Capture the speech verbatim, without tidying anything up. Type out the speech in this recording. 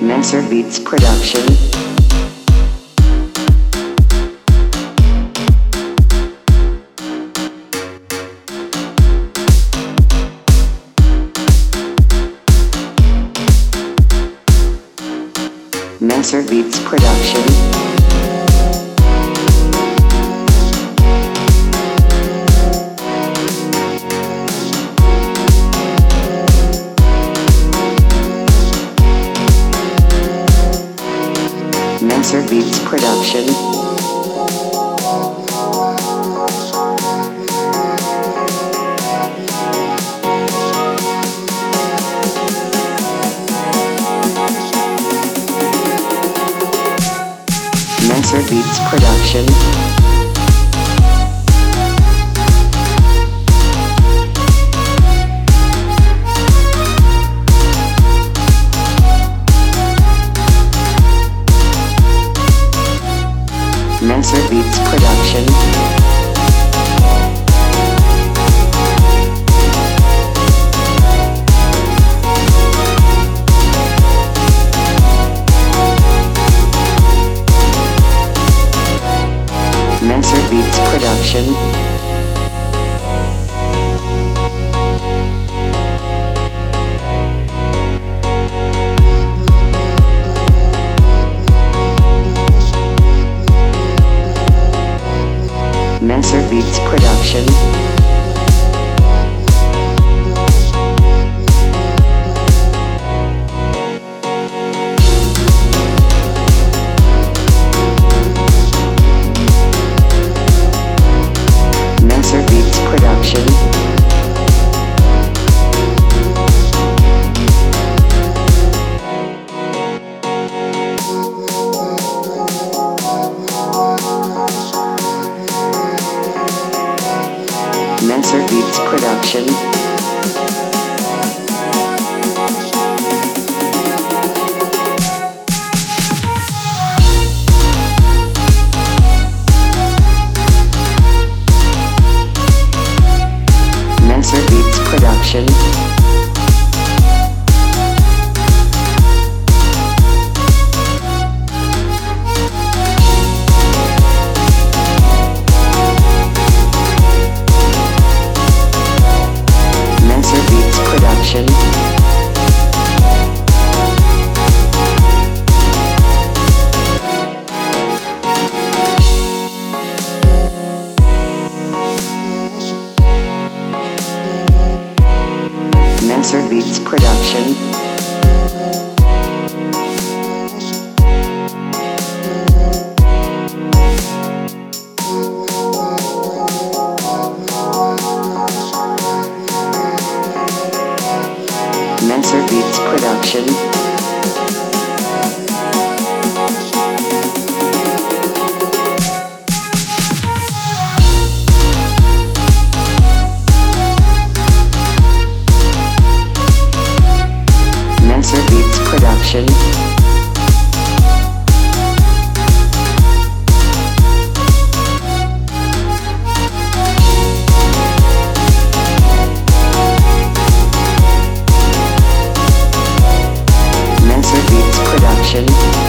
Menser Beats Production. Menser Beats Production. Menser Beats Production. Menser Beats Production. Menser Beats Production. Menser Beats Production. Menser Beats Production. Menser Beats Production. Menser Beats Production. Menser Beats Production. Menser Beats Production. Menser Beats Production. Menser Beats Production. Menser Beats Production. Menser Beats Production.